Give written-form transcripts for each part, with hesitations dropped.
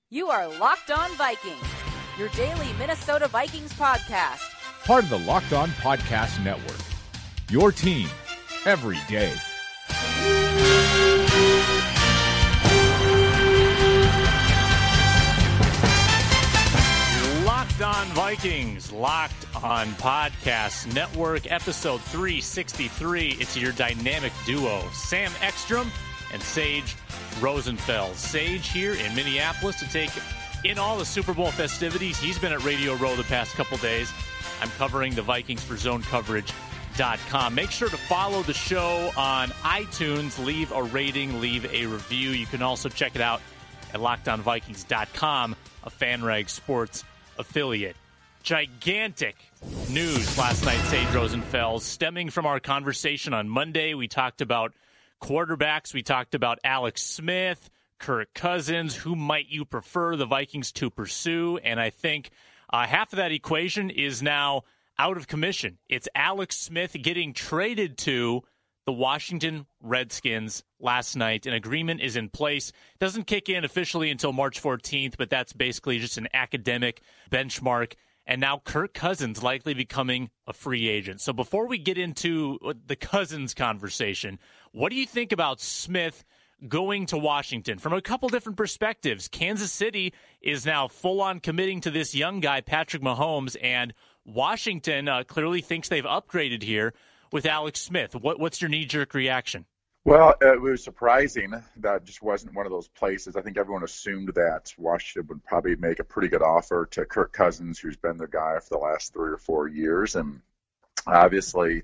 You are Locked On Vikings, your daily Minnesota Vikings podcast. Part of the Locked On Podcast Network, your team every day. Locked On Vikings, Locked On Podcast Network, episode 363. It's your dynamic duo, Sam Ekstrom and Sage Rosenfels. Sage here in Minneapolis to take in all the Super Bowl festivities. He's been at Radio Row the past couple days. I'm covering the Vikings for ZoneCoverage.com. Make sure to follow the show on iTunes. Leave a rating, leave a review. You can also check it out at LockedOnVikings.com, a FanRag Sports affiliate. Gigantic news last night, Sage Rosenfels, stemming from our conversation on Monday. We talked about quarterbacks. We talked about Alex Smith, Kirk Cousins. Who might you prefer the Vikings to pursue? And I think half of that equation is now out of commission. It's Alex Smith getting traded to the Washington Redskins last night. An agreement is in place. Doesn't kick in officially until March 14th, but that's basically just an academic benchmark. And now Kirk Cousins likely becoming a free agent. So before we get into the Cousins conversation, what do you think about Smith going to Washington? From a couple different perspectives, Kansas City is now full-on committing to this young guy, Patrick Mahomes, and Washington clearly thinks they've upgraded here with Alex Smith. What's your knee-jerk reaction? Well, it was surprising that just wasn't one of those places. I think everyone assumed that Washington would probably make a pretty good offer to Kirk Cousins, who's been their guy for the last 3 or 4 years. And obviously,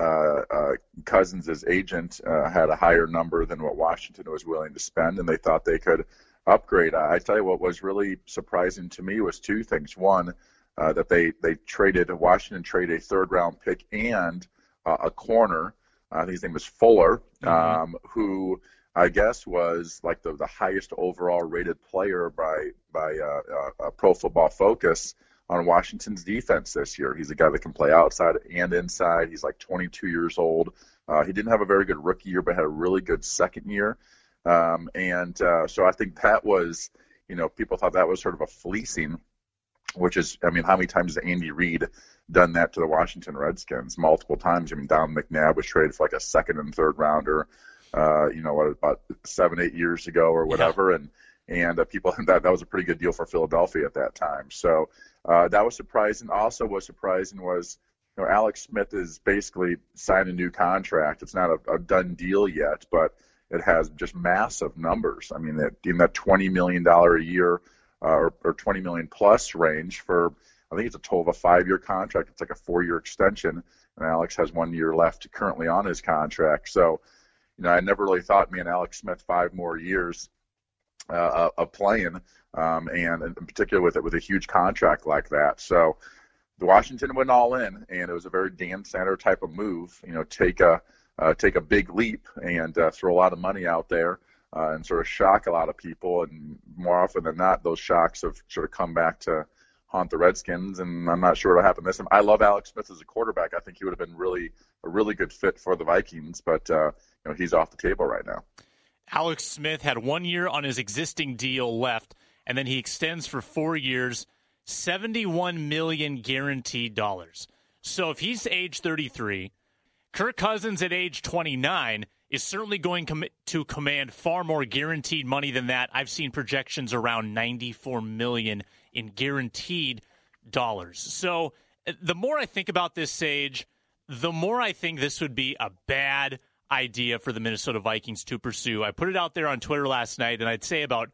Cousins' agent had a higher number than what Washington was willing to spend, and they thought they could upgrade. I tell you what was really surprising to me was two things. One, that Washington traded a third-round pick and a corner. I think his name was Fuller, who I guess was like the highest overall rated player by Pro Football Focus on Washington's defense this year. He's a guy that can play outside and inside. He's like 22 years old. He didn't have a very good rookie year, but had a really good second year. So I think that was, people thought that was sort of a fleecing, which is, how many times has Andy Reid done that to the Washington Redskins? Multiple times. Don McNabb was traded for like a second and third rounder, about 7-8 years ago or whatever. Yeah. And people that was a pretty good deal for Philadelphia at that time. So that was surprising. Also was surprising was, Alex Smith is basically signed a new contract. It's not a done deal yet, but it has just massive numbers. In that $20 million a year or $20 million plus range for, I think it's a total of a 5-year contract. It's like a 4-year extension, and Alex has 1 year left currently on his contract. So, I never really thought me and Alex Smith 5 more years of playing, and in particular with a huge contract like that. So, the Washington went all in, and it was a very Dan Snyder type of move. Take a big leap and throw a lot of money out there. And sort of shock a lot of people, and more often than not, those shocks have sort of come back to haunt the Redskins, and I'm not sure what'll happen this time. I love Alex Smith as a quarterback. I think he would have been a really good fit for the Vikings, but he's off the table right now. Alex Smith had 1 year on his existing deal left, and then he extends for 4 years, $71 million guaranteed dollars. So if he's age 33, Kirk Cousins at age 29 is certainly going to command far more guaranteed money than that. I've seen projections around $94 million in guaranteed dollars. So the more I think about this, Sage, the more I think this would be a bad idea for the Minnesota Vikings to pursue. I put it out there on Twitter last night, and I'd say about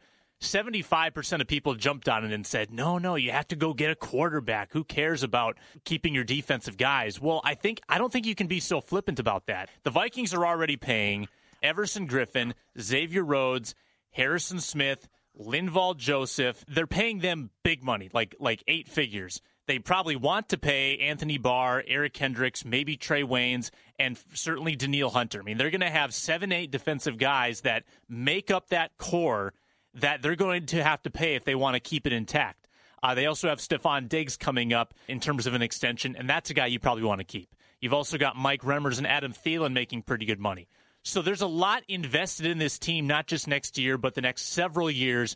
75% of people jumped on it and said, no, you have to go get a quarterback. Who cares about keeping your defensive guys? Well, I don't think you can be so flippant about that. The Vikings are already paying Everson Griffin, Xavier Rhodes, Harrison Smith, Linval Joseph. They're paying them big money, like 8 figures. They probably want to pay Anthony Barr, Eric Hendricks, maybe Trey Waynes, and certainly Danielle Hunter. They're going to have 7-8 defensive guys that make up that core that they're going to have to pay if they want to keep it intact. They also have Stephon Diggs coming up in terms of an extension, and that's a guy you probably want to keep. You've also got Mike Remmers and Adam Thielen making pretty good money. So there's a lot invested in this team, not just next year, but the next several years.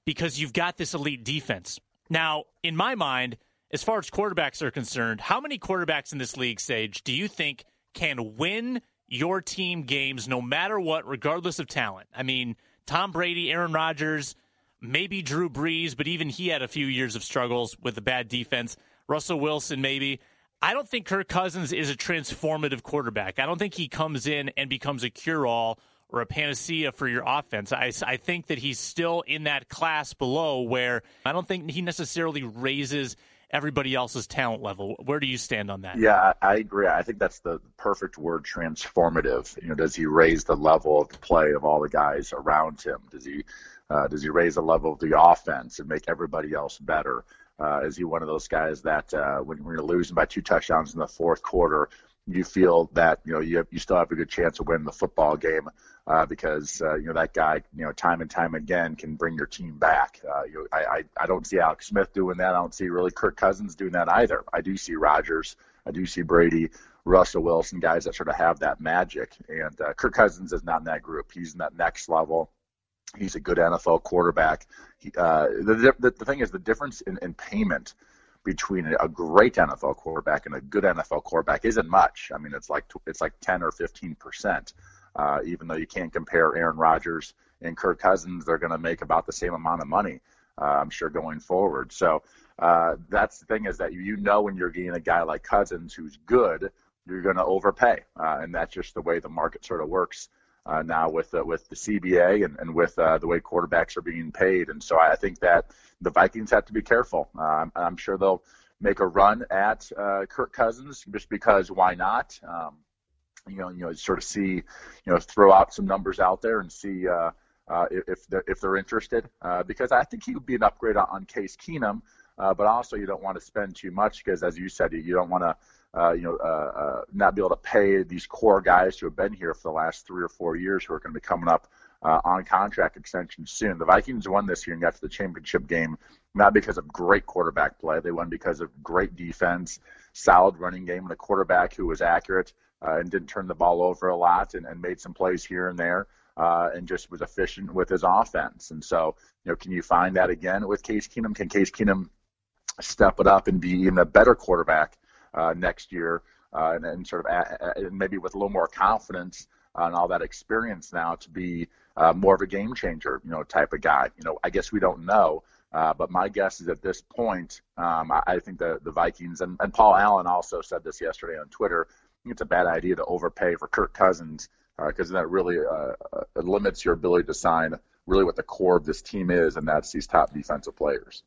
because you've got this elite defense. Now, in my mind, as far as quarterbacks are concerned, how many quarterbacks in this league, Sage, do you think can win your team games no matter what, regardless of talent? I mean, Tom Brady, Aaron Rodgers, maybe Drew Brees, but even he had a few years of struggles with a bad defense. Russell Wilson, maybe. I don't think Kirk Cousins is a transformative quarterback. I don't think he comes in and becomes a cure-all or a panacea for your offense. I think that he's still in that class below where I don't think he necessarily raises everybody else's talent level. Where do you stand on that? Yeah, I agree. I think that's the perfect word, transformative. You know, does he raise the level of play of all the guys around him? Does he raise the level of the offense and make everybody else better? Is he one of those guys that when you're losing by 2 touchdowns in the fourth quarter, you feel that you still have a good chance of winning the football game because that guy time and time again can bring your team back. I don't see Alex Smith doing that. I don't see really Kirk Cousins doing that either. I do see Rodgers. I do see Brady, Russell Wilson, guys that sort of have that magic. And Kirk Cousins is not in that group. He's in that next level. He's a good NFL quarterback. The thing is, the difference in payment between a great NFL quarterback and a good NFL quarterback isn't much. I mean, it's like 10 or 15%. Even though you can't compare Aaron Rodgers and Kirk Cousins, they're going to make about the same amount of money, I'm sure, going forward. So that's the thing, is that when you're getting a guy like Cousins who's good, you're going to overpay, and that's just the way the market sort of works now with the CBA and with the way quarterbacks are being paid. And so I think that the Vikings have to be careful. I'm sure they'll make a run at Kirk Cousins just because why not? Sort of see, throw out some numbers out there and see if they're interested. Because I think he would be an upgrade on Case Keenum, but also you don't want to spend too much because, as you said, you don't want to not be able to pay these core guys who have been here for the last 3 or 4 years who are going to be coming up on contract extensions soon. The Vikings won this year and got to the championship game not because of great quarterback play. They won because of great defense, solid running game, and a quarterback who was accurate and didn't turn the ball over a lot and made some plays here and there and just was efficient with his offense. And so, can you find that again with Case Keenum? Can Case Keenum step it up and be even a better quarterback next year and sort of maybe with a little more confidence and all that experience now to be more of a game changer, type of guy? I guess we don't know. But my guess is at this point, I think the Vikings, and Paul Allen also said this yesterday on Twitter, I think it's a bad idea to overpay for Kirk Cousins because that really limits your ability to sign really what the core of this team is, and that's these top defensive players.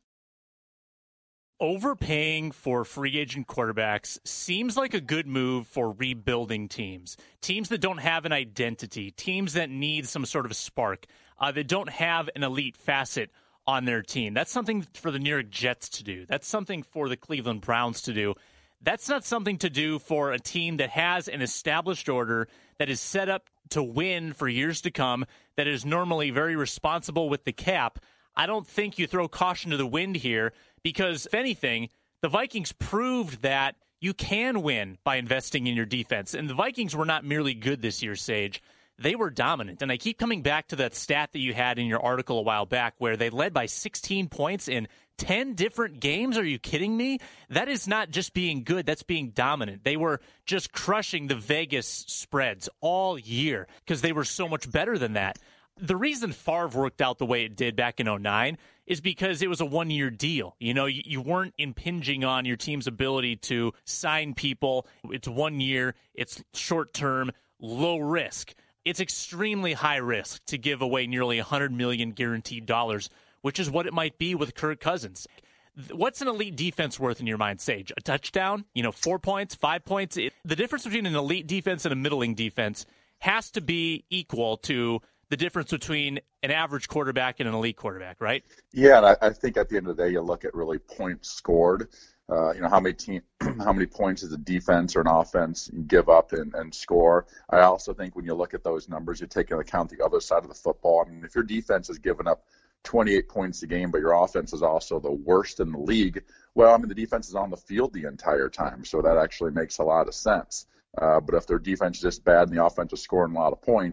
Overpaying for free agent quarterbacks seems like a good move for rebuilding teams that don't have an identity, teams that need some sort of spark, that don't have an elite facet on their team. That's something for the New York Jets to do. That's something for the Cleveland Browns to do. That's not something to do for a team that has an established order, that is set up to win for years to come, that is normally very responsible with the cap. I don't think you throw caution to the wind here because, if anything, the Vikings proved that you can win by investing in your defense. And the Vikings were not merely good this year, Sage. They were dominant. And I keep coming back to that stat that you had in your article a while back where they led by 16 points in 10 different games. Are you kidding me? That is not just being good. That's being dominant. They were just crushing the Vegas spreads all year because they were so much better than that. The reason Favre worked out the way it did back in 2009 is because it was a one-year deal. You weren't impinging on your team's ability to sign people. It's 1 year. It's short-term, low risk. It's extremely high risk to give away nearly $100 million guaranteed dollars, which is what it might be with Kirk Cousins. What's an elite defense worth in your mind, Sage? A touchdown? 4 points, 5 points? The difference between an elite defense and a middling defense has to be equal to the difference between an average quarterback and an elite quarterback, right? Yeah, and I think at the end of the day, you look at really points scored. How many points does a defense or an offense give up and score? I also think when you look at those numbers, you take into account the other side of the football. I mean, if your defense is giving up 28 points a game, but your offense is also the worst in the league, well, I mean, the defense is on the field the entire time, so that actually makes a lot of sense. But if their defense is just bad and the offense is scoring a lot of points,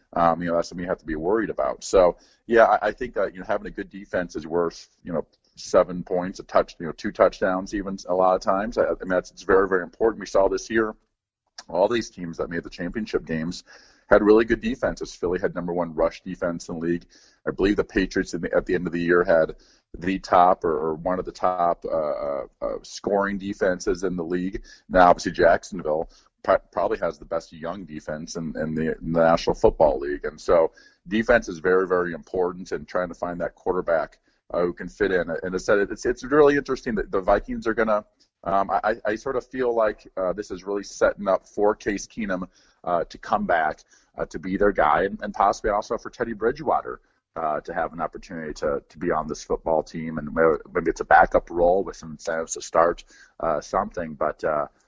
That's something you have to be worried about. So, yeah, I think that, having a good defense is worth, 7 points, 2 touchdowns even a lot of times. It's very, very important. We saw this year, all these teams that made the championship games had really good defenses. Philly had number 1 rush defense in the league. I believe the Patriots at the end of the year had the top or one of the top scoring defenses in the league. Now, obviously, Jacksonville probably has the best young defense in the National Football League. And so defense is very, very important, and trying to find that quarterback who can fit in. And it's really interesting that the Vikings are going to I sort of feel like this is really setting up for Case Keenum to come back, to be their guy, and possibly also for Teddy Bridgewater to have an opportunity to be on this football team. And maybe it's a backup role with some incentives to start something. But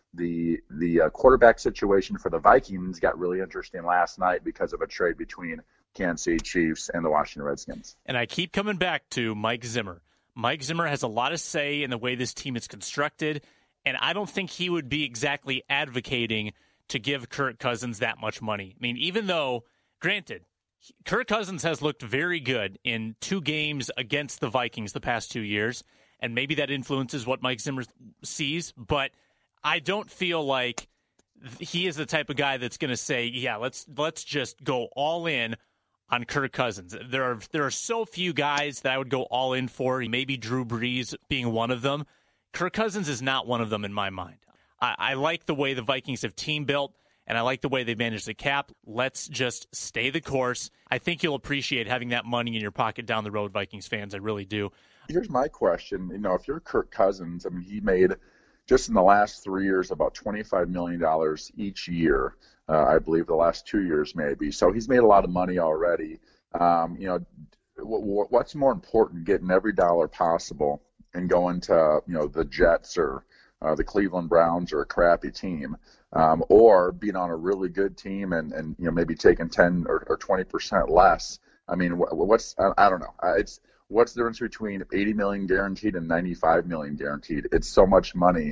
the quarterback situation for the Vikings got really interesting last night because of a trade between Kansas City Chiefs and the Washington Redskins. And I keep coming back to Mike Zimmer. Mike Zimmer has a lot of say in the way this team is constructed, and I don't think he would be exactly advocating to give Kirk Cousins that much money. I mean, even though, granted, Kirk Cousins has looked very good in 2 games against the Vikings the past 2 years, and maybe that influences what Mike Zimmer sees, but I don't feel like he is the type of guy that's going to say, yeah, let's just go all in on Kirk Cousins. There are so few guys that I would go all in for, maybe Drew Brees being one of them. Kirk Cousins is not one of them in my mind. I like the way the Vikings have team built, and I like the way they've managed the cap. Let's just stay the course. I think you'll appreciate having that money in your pocket down the road, Vikings fans. I really do. Here's my question. If you're Kirk Cousins, he made just in the last 3 years about $25 million each year. I believe the last 2 years maybe. So he's made a lot of money already. What's more important, getting every dollar possible and going to, the Jets or the Cleveland Browns or a crappy team, or being on a really good team and maybe taking 10 or 20% less? I don't know. What's the difference between $80 million guaranteed and $95 million guaranteed? It's so much money.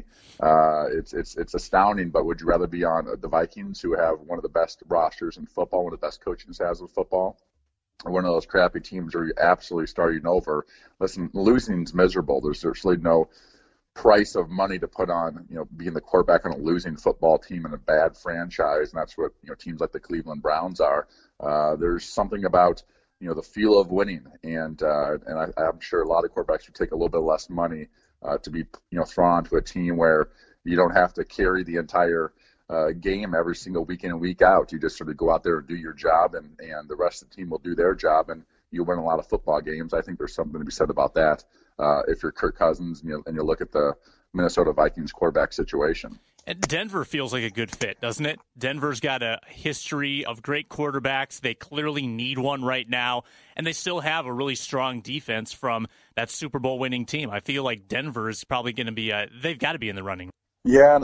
It's astounding. But would you rather be on the Vikings, who have one of the best rosters in football, one of the best coaching staffs in football, or one of those crappy teams where you're absolutely starting over? Listen, losing's miserable. There's really no price of money to put on, being the quarterback on a losing football team in a bad franchise, and that's what teams like the Cleveland Browns are. There's something about the feel of winning, and I'm sure a lot of quarterbacks would take a little bit less money to be thrown onto a team where you don't have to carry the entire game every single week in and week out. You just sort of go out there and do your job, and the rest of the team will do their job, and you win a lot of football games. I think there's something to be said about that if you're Kirk Cousins and you look at the Minnesota Vikings quarterback situation. And Denver feels like a good fit, doesn't it? Denver's got a history of great quarterbacks. They clearly need one right now, and they still have a really strong defense from that Super Bowl winning team. I feel like Denver is probably going to be they've got to be in the running. Yeah,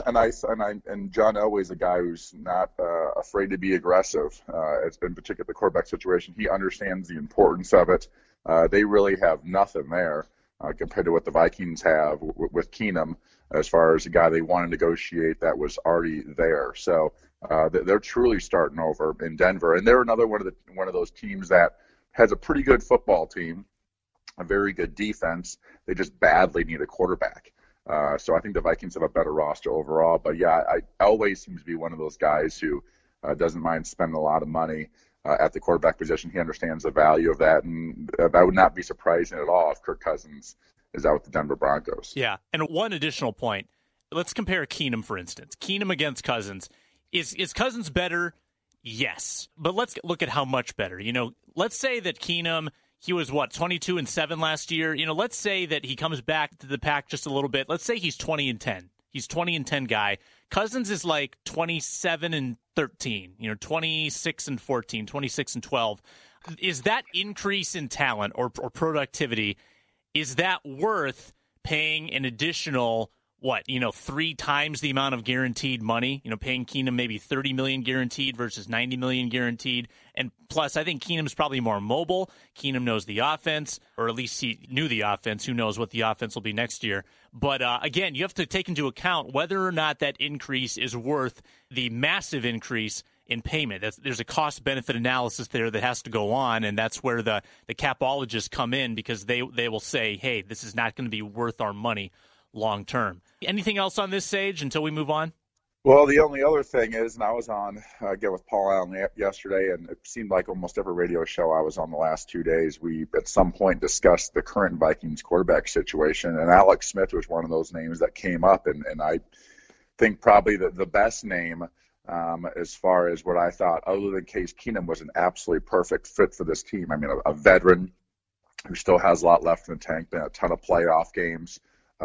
and John Elway's a guy who's not afraid to be aggressive. In particular, the quarterback situation, he understands the importance of it. They really have nothing there compared to what the Vikings have with Keenum, as far as a guy they want to negotiate that was already there. So they're truly starting over in Denver, and they're another one of those teams that has a pretty good football team, a very good defense. They just badly need a quarterback. So I think the Vikings have a better roster overall. But yeah, Elway seems to be one of those guys who doesn't mind spending a lot of money at the quarterback position. He understands the value of that, and that would not be surprising at all if Kirk Cousins is out with the Denver Broncos. Yeah, and one additional point. Let's compare Keenum, for instance. Keenum against Cousins. Is Cousins better? Yes. But let's look at how much better. Let's say that Keenum, he was, 22-7 last year. Let's say that he comes back to the pack just a little bit. Let's say he's 20-10. He's 20-10 guy. Cousins is like 27-13, 26-14, 26-12. Is that increase in talent or productivity, is that worth paying an additional, 3 times the amount of guaranteed money? Paying Keenum maybe $30 million guaranteed versus $90 million guaranteed. And plus, I think Keenum's probably more mobile. Keenum knows the offense, or at least he knew the offense. Who knows what the offense will be next year? But again, you have to take into account whether or not that increase is worth the massive increase in payment. There's a cost-benefit analysis there that has to go on, and that's where the capologists come in, because they will say, hey, this is not going to be worth our money long term. Anything else on this, Sage, until we move on? Well, the only other thing is, and I was on again with Paul Allen yesterday, and it seemed like almost every radio show I was on the last 2 days, we at some point discussed the current Vikings quarterback situation, and Alex Smith was one of those names that came up, and I think probably the best name as far as what I thought, other than Case Keenum, was an absolutely perfect fit for this team. I mean, a veteran who still has a lot left in the tank, been a ton of playoff games.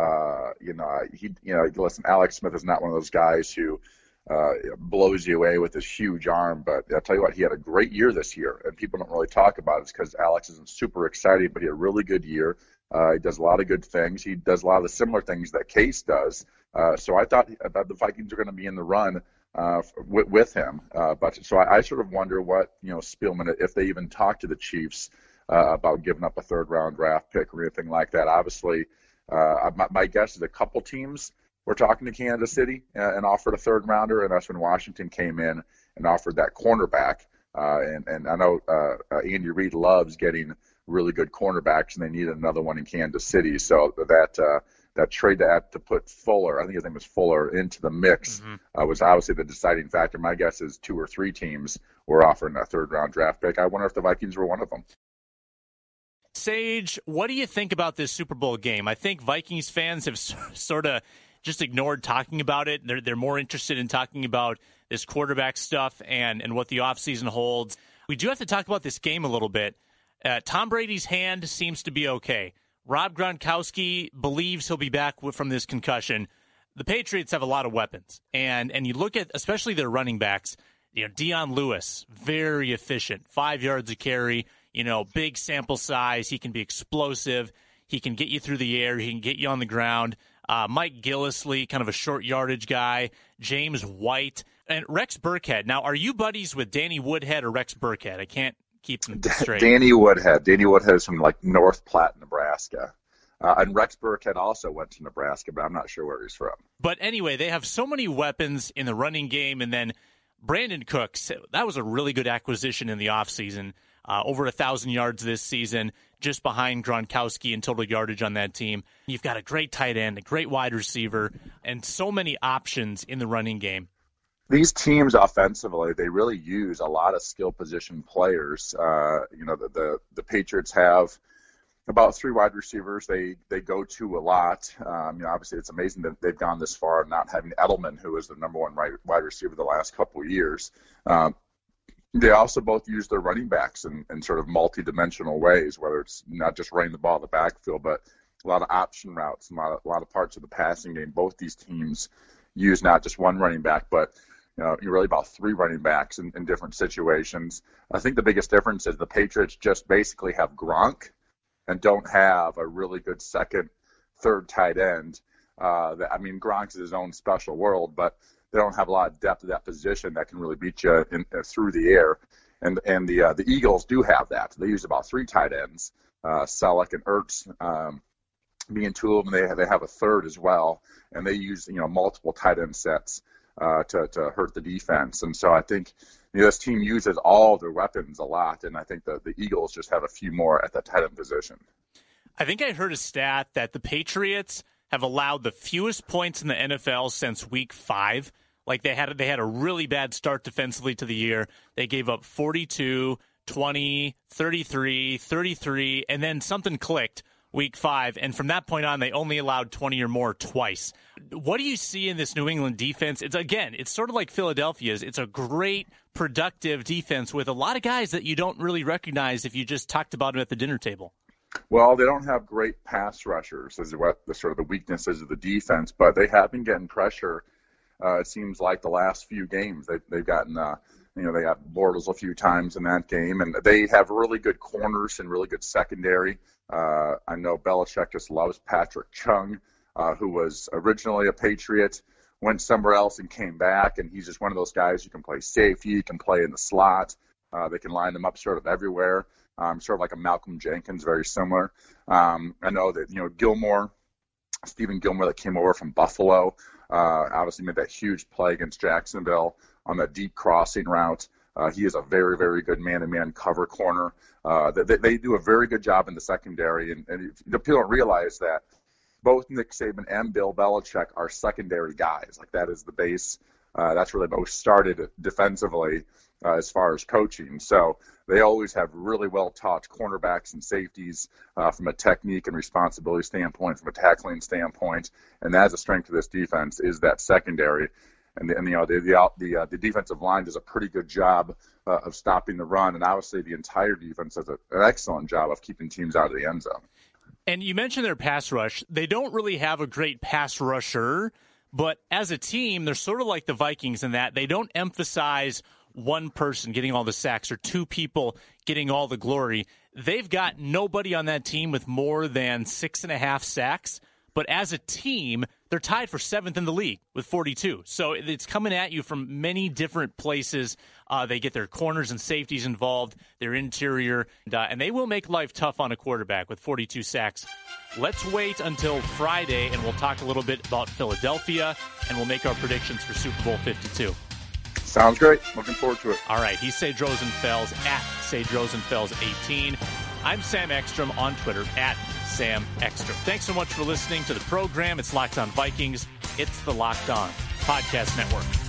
Listen, Alex Smith is not one of those guys who blows you away with his huge arm, but I'll tell you what, he had a great year this year, and people don't really talk about it because Alex isn't super exciting, but he had a really good year. He does a lot of good things. He does a lot of the similar things that Case does. So I thought the Vikings are going to be in the run with him. So I sort of wonder what, Spielman, if they even talk to the Chiefs about giving up a third-round draft pick or anything like that. Obviously, my guess is a couple teams were talking to Kansas City and offered a third-rounder, and that's when Washington came in and offered that cornerback. And I know Andy Reid loves getting really good cornerbacks, and they needed another one in Kansas City. So that trade to put Fuller, I think his name was Fuller, into the mix was obviously the deciding factor. My guess is 2 or 3 teams were offering a third-round draft pick. I wonder if the Vikings were one of them. Sage, what do you think about this Super Bowl game? I think Vikings fans have sort of just ignored talking about it. They're more interested in talking about this quarterback stuff and what the offseason holds. We do have to talk about this game a little bit. Tom Brady's hand seems to be okay. Rob Gronkowski believes he'll be back from this concussion. The Patriots have a lot of weapons, and you look at especially their running backs. Dion Lewis, very efficient, 5 yards a carry. Big sample size. He can be explosive. He can get you through the air. He can get you on the ground. Mike Gillislee, kind of a short yardage guy. James White and Rex Burkhead. Now, are you buddies with Danny Woodhead or Rex Burkhead? I can't keep them straight. Danny Woodhead. Danny Woodhead is from North Platte, Nebraska. And Rex Burkhead also went to Nebraska, but I'm not sure where he's from. But anyway, they have so many weapons in the running game. And then Brandon Cooks, that was a really good acquisition in the offseason. Over 1,000 yards this season, just behind Gronkowski in total yardage on that team. You've got a great tight end, a great wide receiver, and so many options in the running game. These teams offensively, they really use a lot of skill position players. The Patriots have about 3 wide receivers they go to a lot. Obviously, it's amazing that they've gone this far not having Edelman, who was the number 1 wide receiver the last couple of years. They also both use their running backs in sort of multi-dimensional ways, whether it's not just running the ball in the backfield, but a lot of option routes and a lot of parts of the passing game. Both these teams use not just one running back, but you're really about 3 running backs in different situations. I think the biggest difference is the Patriots just basically have Gronk and don't have a really good second, third tight end. Gronk's is his own special world, but they don't have a lot of depth at that position that can really beat you through the air. And the Eagles do have that. They use about 3 tight ends, Selleck and Ertz being 2 of them. They have a third as well, and they use multiple tight end sets to hurt the defense. And so I think this team uses all their weapons a lot, and I think the Eagles just have a few more at the tight end position. I think I heard a stat that the Patriots have allowed the fewest points in the NFL since week 5. They had a really bad start defensively to the year. They gave up 42, 20, 33, 33, and then something clicked week 5. And from that point on, they only allowed 20 or more twice. What do you see in this New England defense? It's sort of like Philadelphia's. It's a great, productive defense with a lot of guys that you don't really recognize if you just talked about them at the dinner table. Well, they don't have great pass rushers, is what the weaknesses of the defense, but they have been getting pressure. It seems like the last few games they've gotten, they got Bortles a few times in that game, and they have really good corners and really good secondary. I know Belichick just loves Patrick Chung, who was originally a Patriot, went somewhere else and came back, and he's just one of those guys who can play safety, he can play in the slot. They can line him up sort of everywhere. Sort of like a Malcolm Jenkins, very similar. I know that, Stephen Gilmore that came over from Buffalo, obviously made that huge play against Jacksonville on that deep crossing route. He is a very, very good man-to-man cover corner. They do a very good job in the secondary, and people don't realize that both Nick Saban and Bill Belichick are secondary guys. Like, that is the base. That's where they both started defensively as far as coaching. So they always have really well-taught cornerbacks and safeties from a technique and responsibility standpoint, from a tackling standpoint, and that's a strength of this defense is that secondary. And the defensive line does a pretty good job of stopping the run, and obviously the entire defense does an excellent job of keeping teams out of the end zone. And you mentioned their pass rush. They don't really have a great pass rusher, but as a team, they're sort of like the Vikings in that they don't emphasize one person getting all the sacks or two people getting all the glory. They've got nobody on that team with more than 6.5 sacks. But as a team, they're tied for 7th in the league with 42. So it's coming at you from many different places. They get their corners and safeties involved, their interior, and they will make life tough on a quarterback with 42 sacks. Let's wait until Friday, and we'll talk a little bit about Philadelphia, and we'll make our predictions for Super Bowl 52. Sounds great. Looking forward to it. All right. He's Sage Rosenfels at Sage Rosenfels 18. I'm Sam Ekstrom on Twitter at Sam Ekstrom. Thanks so much for listening to the program. It's Locked On Vikings. It's the Locked On Podcast Network.